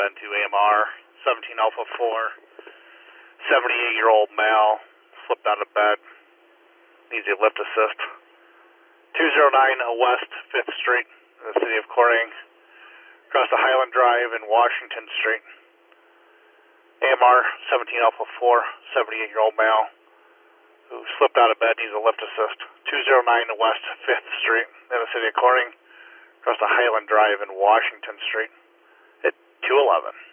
been to AMR 17 Alpha 4, 78-year-old male, slipped out of bed, needs a lift assist. 209 West 5th Street in the city of Corning, across the Highland Drive and Washington Street. AMR 17 Alpha 4, 78-year-old male, who slipped out of bed, needs a lift assist. 209 West 5th Street in the city of Corning, across the Highland Drive and Washington Street at 211.